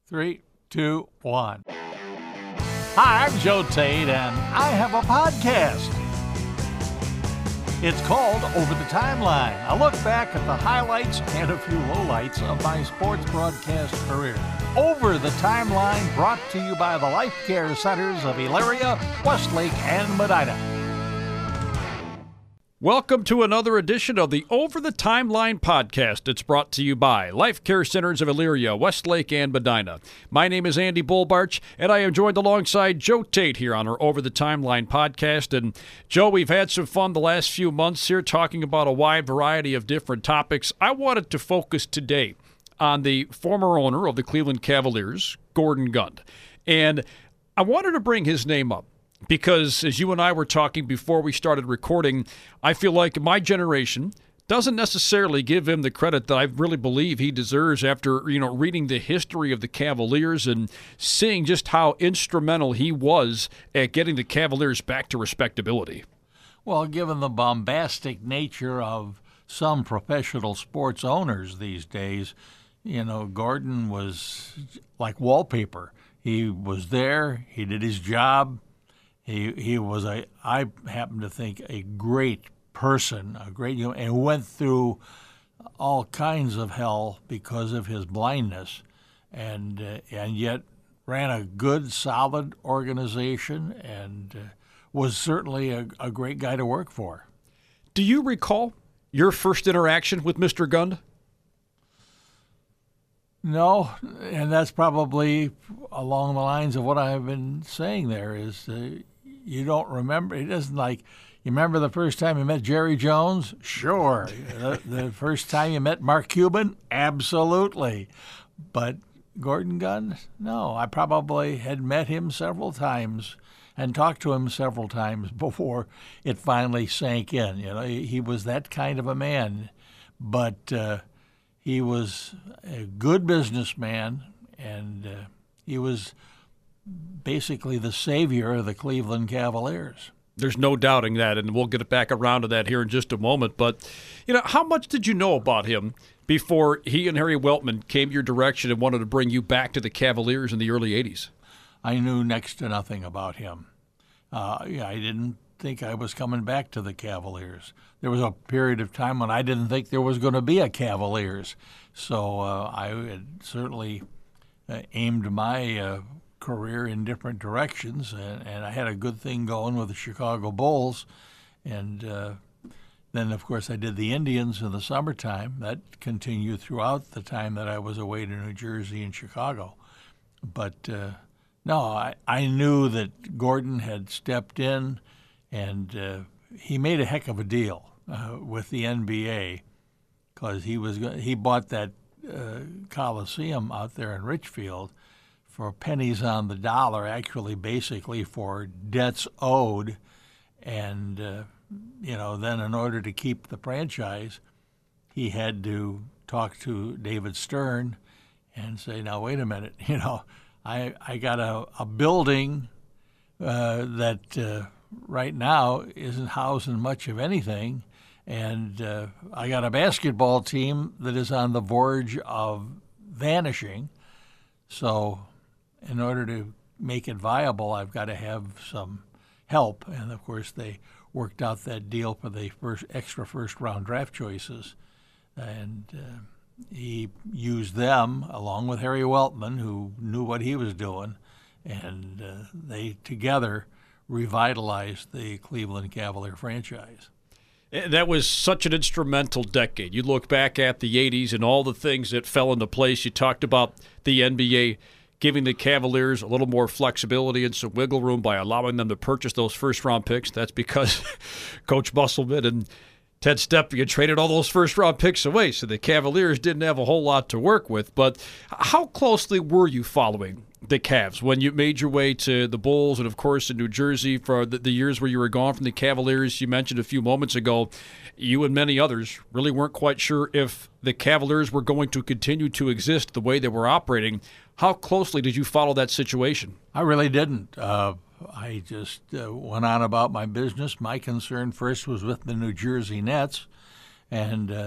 3, 2, 1. Hi, I'm Joe Tate, and I have a podcast. It's called Over the Timeline. I look back at the highlights and a few lowlights of my sports broadcast career. Over the Timeline, brought to you by the Life Care Centers of Elyria, Westlake, and Medina. Welcome to another edition of the Over the Timeline podcast. It's brought to you by Life Care Centers of Elyria, Westlake, and Medina. My name is Andy Bulbarch, and I am joined alongside Joe Tate here on our Over the Timeline podcast. And Joe, we've had some fun the last few months here talking about a wide variety of different topics. I wanted to focus today on the former owner of the Cleveland Cavaliers, Gordon Gund. And I wanted to bring his name up because, as you and I were talking before we started recording, I feel like my generation doesn't necessarily give him the credit that I really believe he deserves after, reading the history of the Cavaliers and seeing just how instrumental he was at getting the Cavaliers back to respectability. Well, given the bombastic nature of some professional sports owners these days, Gordon was like wallpaper. He was there. He did his job. He was I happen to think, a great person, and went through all kinds of hell because of his blindness, and yet ran a good, solid organization, and was certainly a great guy to work for. Do you recall your first interaction with Mr. Gund? No, and that's probably along the lines of what I've been saying there is you don't remember. It isn't like you remember the first time you met Jerry Jones? Sure. The first time you met Mark Cuban? Absolutely. But Gordon Gund? No, I probably had met him several times and talked to him several times before it finally sank in. He was that kind of a man. But he was a good businessman, and he was basically the savior of the Cleveland Cavaliers. There's no doubting that, and we'll get back around to that here in just a moment. But, how much did you know about him before he and Harry Weltman came your direction and wanted to bring you back to the Cavaliers in the early 80s? I knew next to nothing about him. I didn't think I was coming back to the Cavaliers. There was a period of time when I didn't think there was going to be a Cavaliers. So I had certainly aimed my career in different directions, and I had a good thing going with the Chicago Bulls. And then, of course, I did the Indians in the summertime. That continued throughout the time that I was away to New Jersey and Chicago. But no, I knew that Gordon had stepped in, and he made a heck of a deal with the NBA, because he bought that Coliseum out there in Richfield for pennies on the dollar, actually basically for debts owed. And, then in order to keep the franchise, he had to talk to David Stern and say, now, wait a minute, I got a building that right now isn't housing much of anything, and I got a basketball team that is on the verge of vanishing. So in order to make it viable, I've got to have some help. And, of course, they worked out that deal for the extra first-round draft choices. And he used them, along with Harry Weltman, who knew what he was doing, and they together revitalized the Cleveland Cavalier franchise. That was such an instrumental decade. You look back at the 80s and all the things that fell into place. You talked about the NBA giving the Cavaliers a little more flexibility and some wiggle room by allowing them to purchase those first-round picks. That's because Coach Musselman and Ted Stepien traded all those first-round picks away, so the Cavaliers didn't have a whole lot to work with. But how closely were you following the Cavs when you made your way to the Bulls and, of course, in New Jersey for the years where you were gone from the Cavaliers? You mentioned a few moments ago you and many others really weren't quite sure if the Cavaliers were going to continue to exist the way they were operating. How closely did you follow that situation? I really didn't. I just went on about my business. My concern first was with the New Jersey Nets, and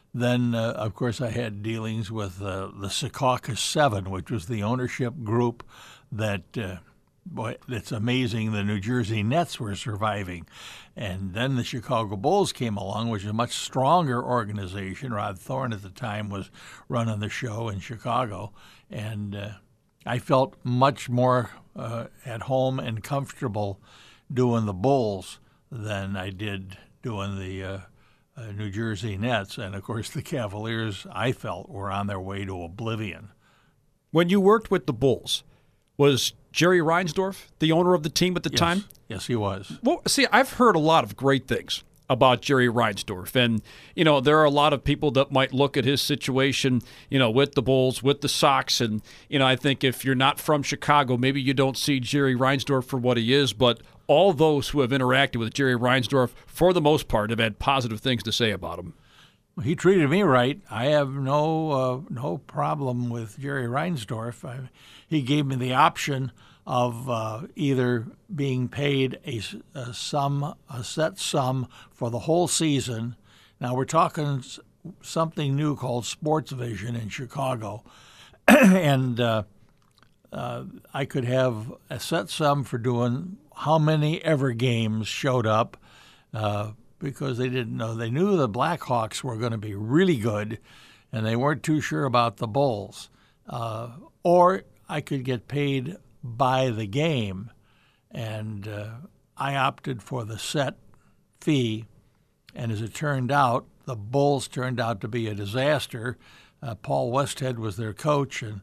Then, of course, I had dealings with the Secaucus Seven, which was the ownership group that, boy, it's amazing the New Jersey Nets were surviving. And then the Chicago Bulls came along, which is a much stronger organization. Rod Thorne at the time was running the show in Chicago. And I felt much more at home and comfortable doing the Bulls than I did doing the New Jersey Nets. And, of course, the Cavaliers, I felt, were on their way to oblivion. When you worked with the Bulls, was Jerry Reinsdorf the owner of the team at the time? Yes, he was. Well, see, I've heard a lot of great things about Jerry Reinsdorf. And, there are a lot of people that might look at his situation, with the Bulls, with the Sox. And, I think if you're not from Chicago, maybe you don't see Jerry Reinsdorf for what he is. But all those who have interacted with Jerry Reinsdorf, for the most part, have had positive things to say about him. He treated me right. I have no problem with Jerry Reinsdorf. He gave me the option of either being paid a set sum for the whole season. Now we're talking something new called Sports Vision in Chicago, and I could have a set sum for doing how many ever games showed up. Because they didn't know. They knew the Blackhawks were going to be really good, and they weren't too sure about the Bulls. Or I could get paid by the game, and I opted for the set fee. And as it turned out, the Bulls turned out to be a disaster. Paul Westhead was their coach, and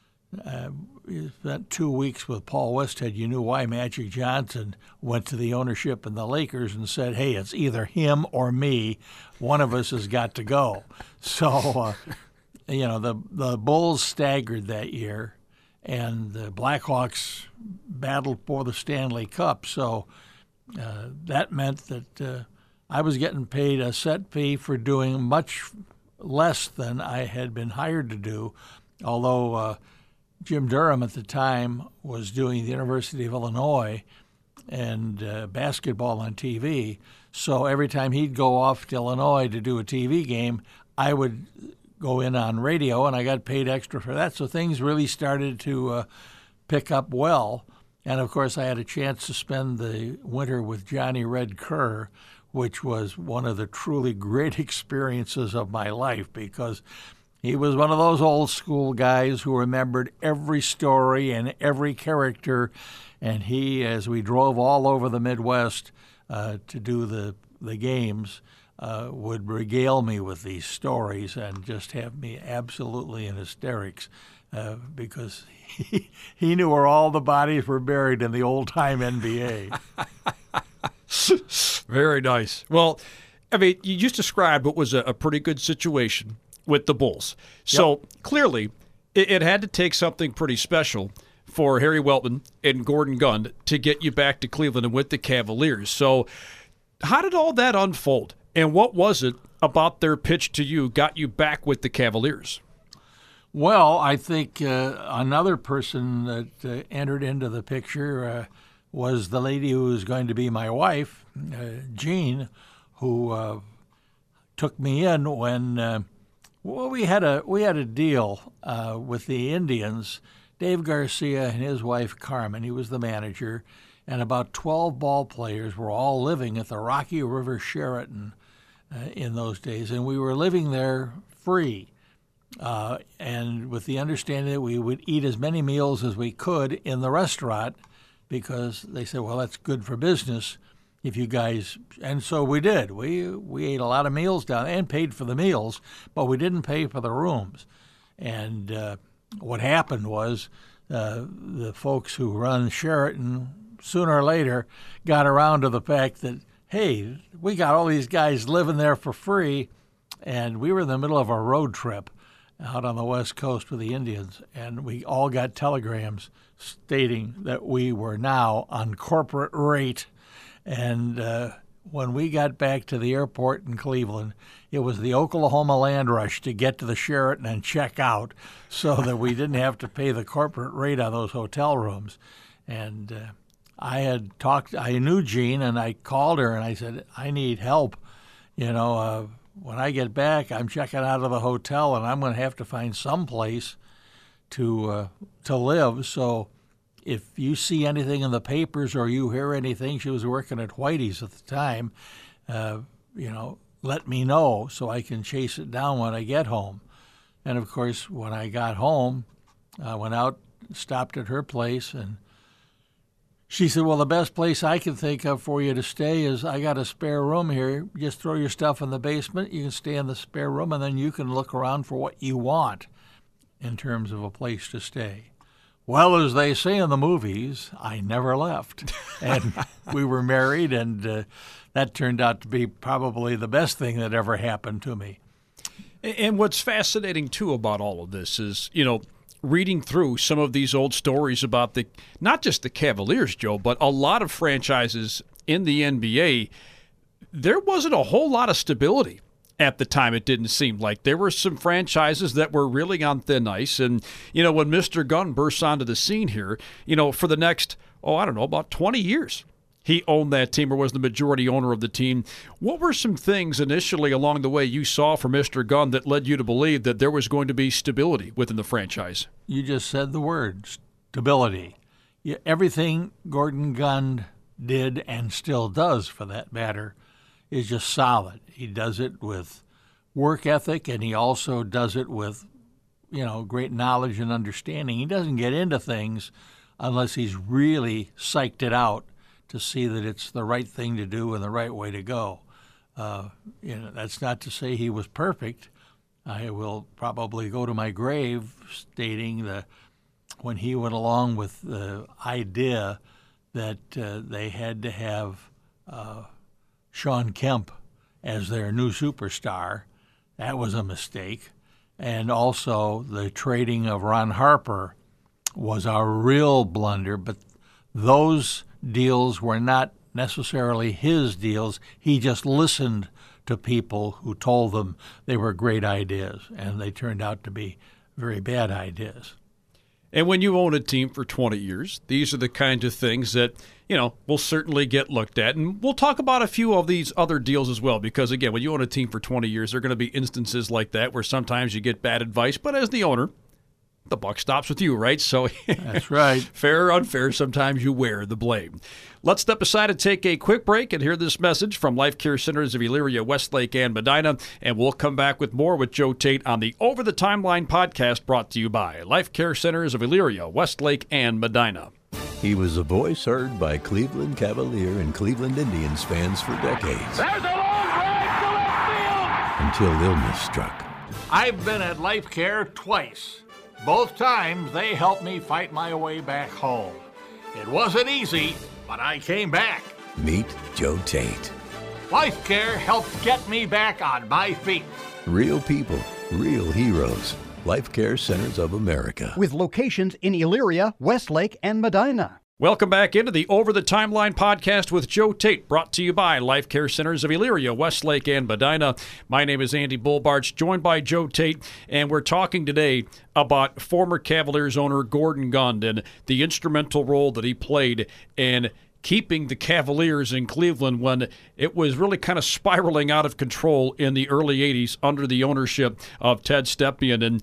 you spent 2 weeks with Paul Westhead. You knew why Magic Johnson went to the ownership and the Lakers and said, hey, it's either him or me. One of us has got to go. So, the Bulls staggered that year, and the Blackhawks battled for the Stanley Cup. So that meant that I was getting paid a set fee for doing much less than I had been hired to do, although Jim Durham at the time was doing the University of Illinois and basketball on TV. So every time he'd go off to Illinois to do a TV game, I would go in on radio, and I got paid extra for that. So things really started to pick up well. And, of course, I had a chance to spend the winter with Johnny Red Kerr, which was one of the truly great experiences of my life, because he was one of those old school guys who remembered every story and every character. And he, as we drove all over the Midwest to do the games, would regale me with these stories and just have me absolutely in hysterics because he knew where all the bodies were buried in the old-time NBA. Very nice. Well, I mean, you just described what was a pretty good situation with the Bulls. So clearly, it had to take something pretty special for Harry Weltman and Gordon Gund to get you back to Cleveland and with the Cavaliers. So how did all that unfold? And what was it about their pitch to you got you back with the Cavaliers? Well, I think another person that entered into the picture was the lady who was going to be my wife, Jean, who took me in when we had a deal with the Indians. Dave Garcia and his wife Carmen, he was the manager, and about 12 ball players were all living at the Rocky River Sheraton in those days, and we were living there free. And with the understanding that we would eat as many meals as we could in the restaurant, because they said, well, that's good for business if you guys, and so we did. We ate a lot of meals down and paid for the meals, but we didn't pay for the rooms. And what happened was the folks who run Sheraton sooner or later got around to the fact that, hey, we got all these guys living there for free, and we were in the middle of a road trip out on the West Coast with the Indians, and we all got telegrams stating that we were now on corporate rate. And when we got back to the airport in Cleveland, it was the Oklahoma land rush to get to the Sheraton and check out so that we didn't have to pay the corporate rate on those hotel rooms. And I knew Jean, and I called her and I said, I need help. when I get back, I'm checking out of the hotel, and I'm going to have to find some place to live. So if you see anything in the papers or you hear anything, she was working at Whitey's at the time, let me know so I can chase it down when I get home. And, of course, when I got home, I went out, stopped at her place, and she said, well, the best place I can think of for you to stay is I got a spare room here. Just throw your stuff in the basement. You can stay in the spare room, and then you can look around for what you want in terms of a place to stay. Well, as they say in the movies, I never left. And we were married, and that turned out to be probably the best thing that ever happened to me. And what's fascinating, too, about all of this is, reading through some of these old stories about not just the Cavaliers, Joe, but a lot of franchises in the NBA, there wasn't a whole lot of stability at the time. It didn't seem like there were some franchises that were really on thin ice. And, when Mr. Gunn bursts onto the scene here, for the next, about 20 years, he owned that team or was the majority owner of the team. What were some things initially along the way you saw from Mr. Gunn that led you to believe that there was going to be stability within the franchise? You just said the word, stability. Everything Gordon Gunn did, and still does for that matter, is just solid. He does it with work ethic, and he also does it with, great knowledge and understanding. He doesn't get into things unless he's really psyched it out to see that it's the right thing to do and the right way to go. That's not to say he was perfect. I will probably go to my grave stating that when he went along with the idea that they had to have Shawn Kemp as their new superstar, that was a mistake. And also the trading of Ron Harper was a real blunder, but those deals were not necessarily his deals. He just listened to people who told them they were great ideas, and they turned out to be very bad ideas. And when you own a team for 20 years, these are the kinds of things that, will certainly get looked at. And we'll talk about a few of these other deals as well, because, again, when you own a team for 20 years, there are going to be instances like that where sometimes you get bad advice. But as the owner, the buck stops with you, right? So that's right. Fair or unfair, sometimes you wear the blame. Let's step aside and take a quick break and hear this message from Life Care Centers of Elyria, Westlake, and Medina. And we'll come back with more with Joe Tate on the Over the Timeline podcast brought to you by Life Care Centers of Elyria, Westlake, and Medina. He was a voice heard by Cleveland Cavalier and Cleveland Indians fans for decades. There's a long drive to left field! Until illness struck. I've been at Life Care twice. Both times, they helped me fight my way back home. It wasn't easy, but I came back. Meet Joe Tate. Life Care helped get me back on my feet. Real people, real heroes. Life Care Centers of America. With locations in Elyria, Westlake, and Medina. Welcome back into the Over the Timeline podcast with Joe Tate, brought to you by Life Care Centers of Elyria, Westlake, and Medina. My name is Andy Bulbarch, joined by Joe Tate, and we're talking today about former Cavaliers owner Gordon Gunn and the instrumental role that he played in keeping the Cavaliers in Cleveland when it was really kind of spiraling out of control in the early 80s under the ownership of Ted Stepien. And,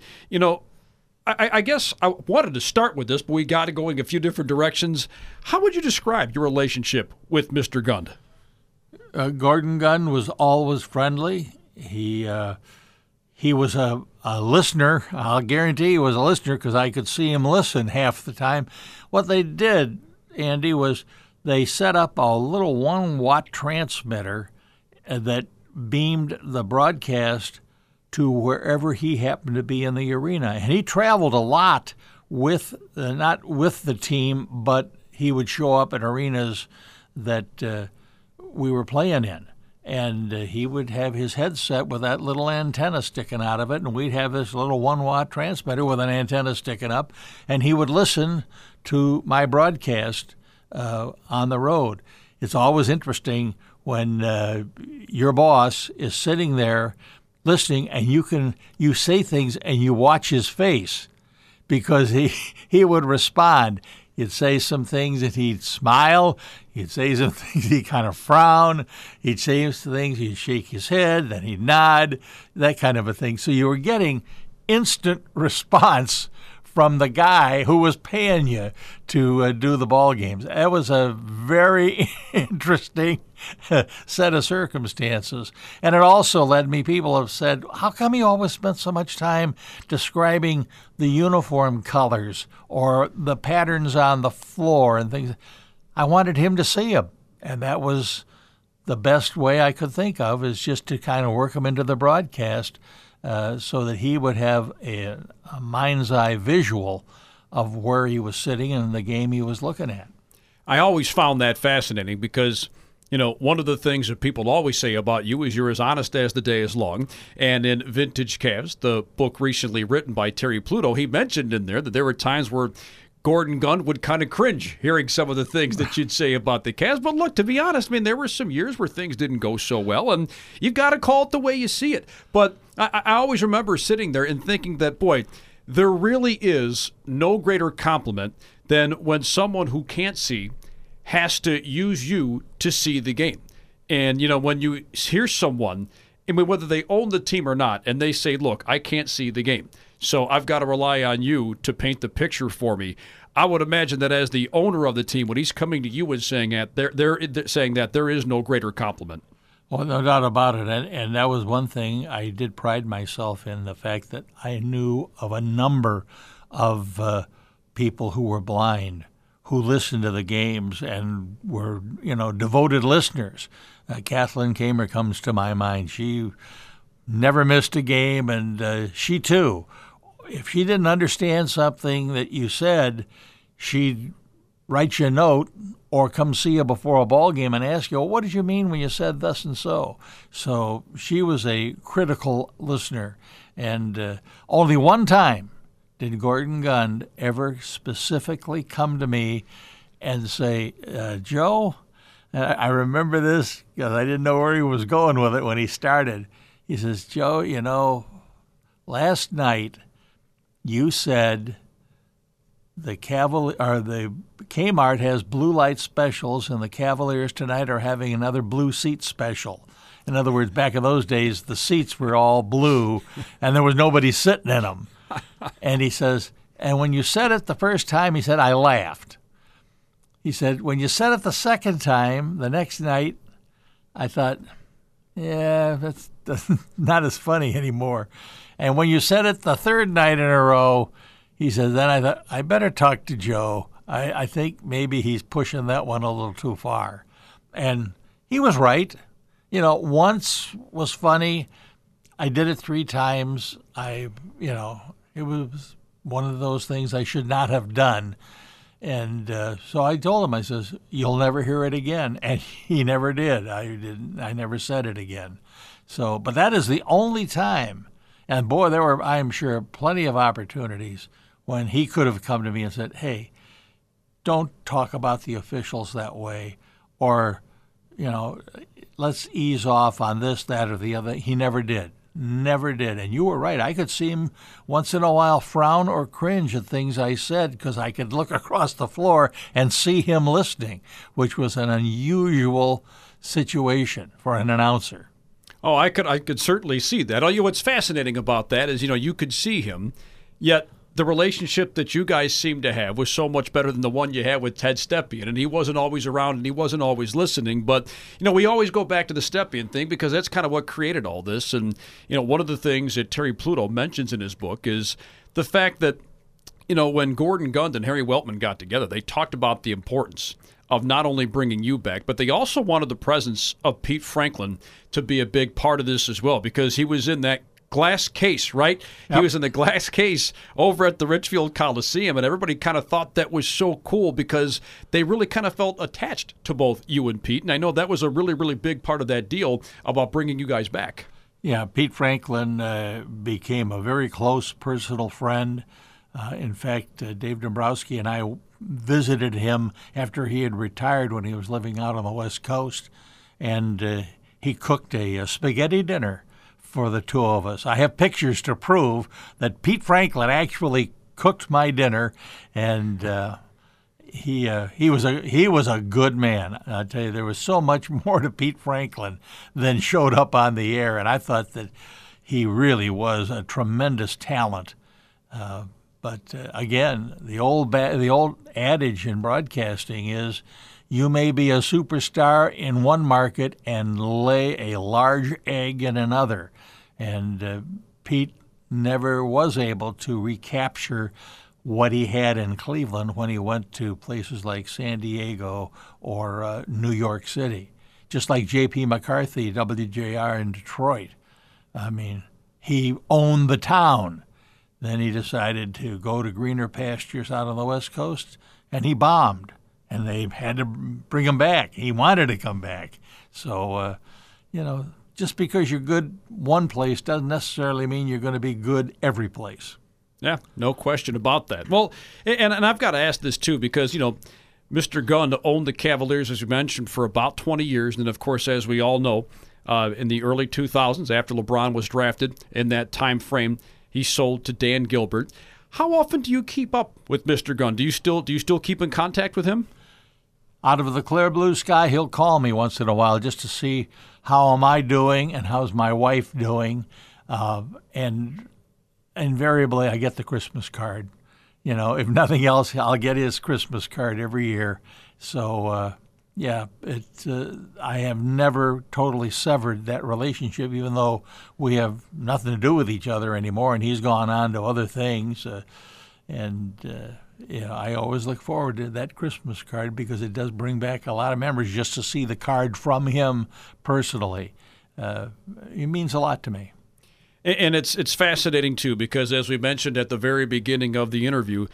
I guess I wanted to start with this, but we got it going a few different directions. How would you describe your relationship with Mr. Gunn? Gordon Gunn was always friendly. He was a listener. I'll guarantee he was a listener because I could see him listen half the time. What they did, Andy, was they set up a little 1-watt transmitter that beamed the broadcast to wherever he happened to be in the arena. And he traveled a lot with, not with the team, but he would show up in arenas that we were playing in. And he would have his headset with that little antenna sticking out of it, and we'd have this little 1-watt transmitter with an antenna sticking up, and he would listen to my broadcast on the road. It's always interesting when your boss is sitting there listening, and you say things and you watch his face because he would respond. You'd say some things and he'd smile. He'd say some things, he'd kind of frown. He'd say some things, he'd shake his head, then he'd nod, that kind of a thing. So you were getting instant response from the guy who was paying you to do the ball games. That was a very interesting set of circumstances. And it also led me, people have said, how come you always spent so much time describing the uniform colors or the patterns on the floor and things? I wanted him to see them, and that was the best way I could think of, is just to kind of work him into the broadcast so that he would have a mind's eye visual of where he was sitting and the game he was looking at. I always found that fascinating because, one of the things that people always say about you is you're as honest as the day is long. And in Vintage Cavs, the book recently written by Terry Pluto, he mentioned in there that there were times where Gordon Gund would kind of cringe hearing some of the things that you'd say about the Cavs. But look, to be honest, there were some years where things didn't go so well, and you've got to call it the way you see it. But I always remember sitting there and thinking that, boy, there really is no greater compliment than when someone who can't see has to use you to see the game. And, when you hear someone, whether they own the team or not, and they say, look, I can't see the game, so I've got to rely on you to paint the picture for me. I would imagine that as the owner of the team, when he's coming to you and saying that, they're saying that there is no greater compliment. Well, no doubt about it. And that was one thing I did pride myself in, the fact that I knew of a number of people who were blind, who listened to the games and were, devoted listeners. Kathleen Kamer comes to my mind. She never missed a game, and she too. If she didn't understand something that you said, she'd write you a note or come see you before a ball game and ask you, well, what did you mean when you said thus and so? So she was a critical listener. And only one time did Gordon Gund ever specifically come to me and say, Joe, I remember this because I didn't know where he was going with it when he started. He says, Joe, last night you said the Kmart has blue light specials, and the Cavaliers tonight are having another blue seat special. In other words, back in those days, the seats were all blue, and there was nobody sitting in them. And he says, and when you said it the first time, he said, I laughed. He said, when you said it the second time, the next night, I thought, yeah, that's not as funny anymore. And when you said it the third night in a row, he said, then I thought, I better talk to Joe. I think maybe he's pushing that one a little too far. And he was right. Once was funny. I did it 3 times. It was one of those things I should not have done. And so I told him, I says, you'll never hear it again. And he never did. I never said it again. So, but that is the only time. And boy, there were, I'm sure, plenty of opportunities when he could have come to me and said, hey, don't talk about the officials that way, or, let's ease off on this, that, or the other. He never did. Never did. And you were right. I could see him once in a while frown or cringe at things I said because I could look across the floor and see him listening, which was an unusual situation for an announcer. Oh, I could certainly see that. What's fascinating about that is, you could see him, yet the relationship that you guys seemed to have was so much better than the one you had with Ted Stepien, and he wasn't always around and he wasn't always listening. But, we always go back to the Stepien thing because that's kind of what created all this. And, one of the things that Terry Pluto mentions in his book is the fact that, when Gordon Gund and Harry Weltman got together, they talked about the importance of not only bringing you back, but they also wanted the presence of Pete Franklin to be a big part of this as well, because he was in that glass case, right? Yep. He was in the glass case over at the Richfield Coliseum, and everybody kind of thought that was so cool because they really kind of felt attached to both you and Pete, and I know that was a really, really big part of that deal about bringing you guys back. Yeah, Pete Franklin became a very close personal friend. In fact, Dave Dombrowski and I visited him after he had retired when he was living out on the West Coast, and he cooked a spaghetti dinner for the two of us. I have pictures to prove that Pete Franklin actually cooked my dinner, and he was a good man. I tell you, there was so much more to Pete Franklin than showed up on the air, and I thought that he really was a tremendous talent. But again, the old adage in broadcasting is, you may be a superstar in one market and lay a large egg in another. And Pete never was able to recapture what he had in Cleveland when he went to places like San Diego or New York City. Just like J.P. McCarthy, WJR in Detroit. I mean, he owned the town. Then he decided to go to greener pastures out on the West Coast, and he bombed. And they had to bring him back. He wanted to come back. So, just because you're good one place doesn't necessarily mean you're going to be good every place. Yeah, no question about that. Well, and I've got to ask this, too, because, Mr. Gunn owned the Cavaliers, as you mentioned, for about 20 years. And, of course, as we all know, in the early 2000s, after LeBron was drafted, in that time frame, he sold to Dan Gilbert. How often do you keep up with Mr. Gunn? Do you still keep in contact with him? Out of the clear blue sky, he'll call me once in a while just to see how am I doing and how's my wife doing. And invariably, I get the Christmas card. If nothing else, I'll get his Christmas card every year. So, I have never totally severed that relationship, even though we have nothing to do with each other anymore, and he's gone on to other things. I always look forward to that Christmas card because it does bring back a lot of memories just to see the card from him personally. It means a lot to me. And it's fascinating, too, because as we mentioned at the very beginning of the interview,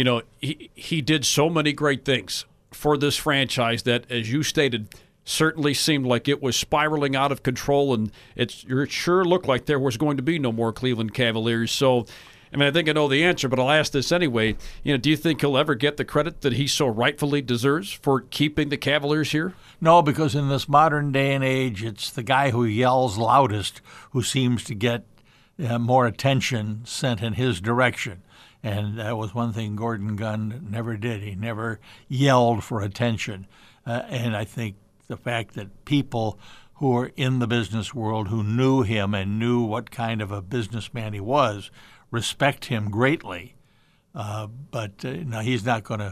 he did so many great things for this franchise that, as you stated, certainly seemed like it was spiraling out of control, and it sure looked like there was going to be no more Cleveland Cavaliers. So, I think I know the answer, but I'll ask this anyway. Do you think he'll ever get the credit that he so rightfully deserves for keeping the Cavaliers here? No, because in this modern day and age, it's the guy who yells loudest who seems to get more attention sent in his direction. And that was one thing Gordon Gunn never did. He never yelled for attention. And I think the fact that people who are in the business world, who knew him and knew what kind of a businessman he was, respect him greatly. But no, he's not going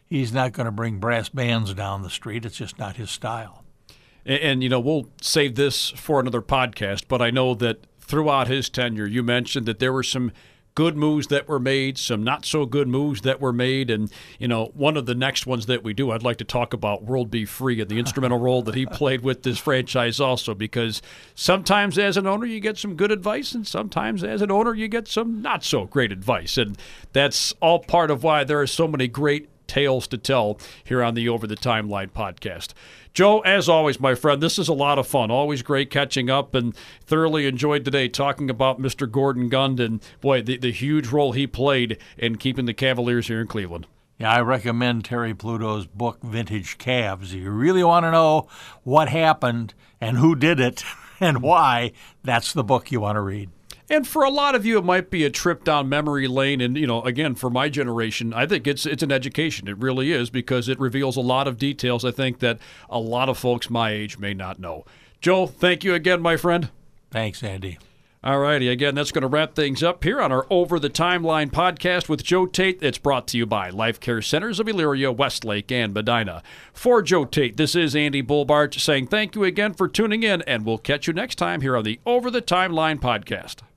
to bring brass bands down the street. It's just not his style. And we'll save this for another podcast, but I know that throughout his tenure, you mentioned that there were some good moves that were made, some not so good moves that were made, and one of the next ones that we do, I'd like to talk about World B. Free and the instrumental role that he played with this franchise also, because sometimes as an owner you get some good advice, and sometimes as an owner you get some not so great advice, and that's all part of why there are so many great tales to tell here on the Over the Timeline podcast. Joe, as always, my friend, this is a lot of fun. Always great catching up, and thoroughly enjoyed today talking about Mr. Gordon Gunn and, boy, the huge role he played in keeping the Cavaliers here in Cleveland. Yeah, I recommend Terry Pluto's book, Vintage Cavs. If you really want to know what happened and who did it and why, that's the book you want to read. And for a lot of you, it might be a trip down memory lane. And, again, for my generation, I think it's an education. It really is, because it reveals a lot of details, I think, that a lot of folks my age may not know. Joe, thank you again, my friend. Thanks, Andy. All righty. Again, that's going to wrap things up here on our Over the Timeline podcast with Joe Tate. It's brought to you by Life Care Centers of Elyria, Westlake, and Medina. For Joe Tate, this is Andy Bullbarch saying thank you again for tuning in, and we'll catch you next time here on the Over the Timeline podcast.